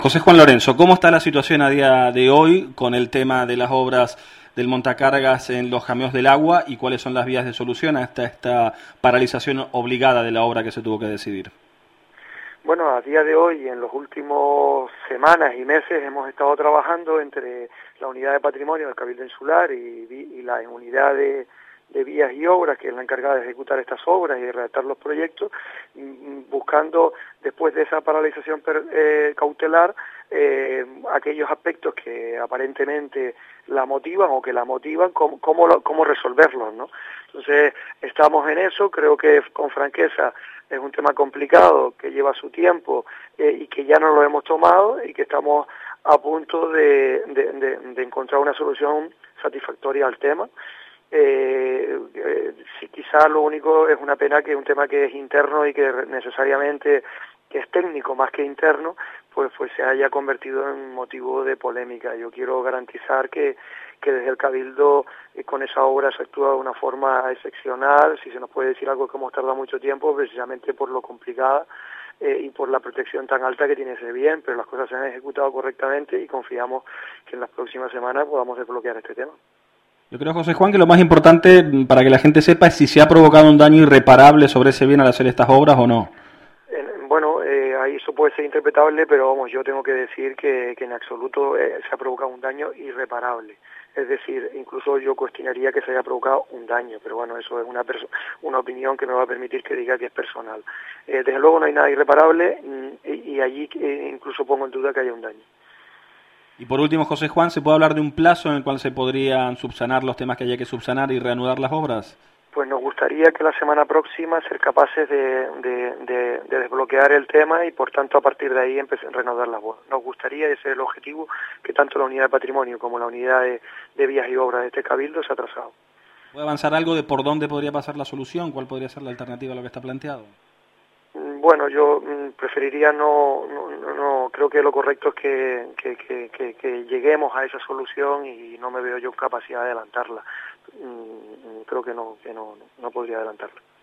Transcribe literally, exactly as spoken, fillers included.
José Juan Lorenzo, ¿cómo está la situación a día de hoy con el tema de las obras del montacargas en los caminos del agua y cuáles son las vías de solución hasta esta paralización obligada de la obra que se tuvo que decidir? Bueno, a día de hoy, en los últimos semanas y meses, hemos estado trabajando entre la unidad de patrimonio del Cabildo Insular y, y la unidad de, de vías y obras, que es la encargada de ejecutar estas obras y de redactar los proyectos, buscando, después de esa paralización per, eh, cautelar, eh, aquellos aspectos que aparentemente la motivan o que la motivan, cómo, cómo, cómo resolverlos, ¿no? Entonces, estamos en eso, creo que con franqueza es un tema complicado, que lleva su tiempo eh, y que ya no lo hemos tomado y que estamos a punto de, de, de, de encontrar una solución satisfactoria al tema. Eh, eh, si quizá lo único es una pena que es un tema que es interno y que necesariamente que es técnico más que interno, pues pues se haya convertido en motivo de polémica. Yo quiero garantizar que, que desde el Cabildo eh, con esa obra se actúa de una forma excepcional. Si se nos puede decir algo, que hemos tardado mucho tiempo, precisamente por lo complicada eh, y por la protección tan alta que tiene ese bien, pero las cosas se han ejecutado correctamente y confiamos que en las próximas semanas podamos desbloquear este tema. Yo creo, José Juan, que lo más importante para que la gente sepa es si se ha provocado un daño irreparable sobre ese bien al hacer estas obras o no. Bueno, eh, ahí eso puede ser interpretable, pero vamos, yo tengo que decir que, que en absoluto eh, se ha provocado un daño irreparable. Es decir, incluso yo cuestionaría que se haya provocado un daño, pero bueno, eso es una una opinión que me va a permitir que diga que es personal. Eh, desde luego no hay nada irreparable y, y allí eh, incluso pongo en duda que haya un daño. Y por último, José Juan, ¿se puede hablar de un plazo en el cual se podrían subsanar los temas que haya que subsanar y reanudar las obras? Pues nos gustaría que la semana próxima ser capaces de, de, de, de desbloquear el tema y por tanto a partir de ahí empezar a reanudar las obras. Nos gustaría, ese es el objetivo, que tanto la unidad de patrimonio como la unidad de, de vías y obras de este cabildo se ha trazado. ¿Puede avanzar algo de por dónde podría pasar la solución? ¿Cuál podría ser la alternativa a lo que está planteado? Bueno, yo preferiría no, no, no creo que lo correcto es que, que, que, que, que lleguemos a esa solución y no me veo yo en capacidad de adelantarla. Creo que no, que no, no podría adelantarla.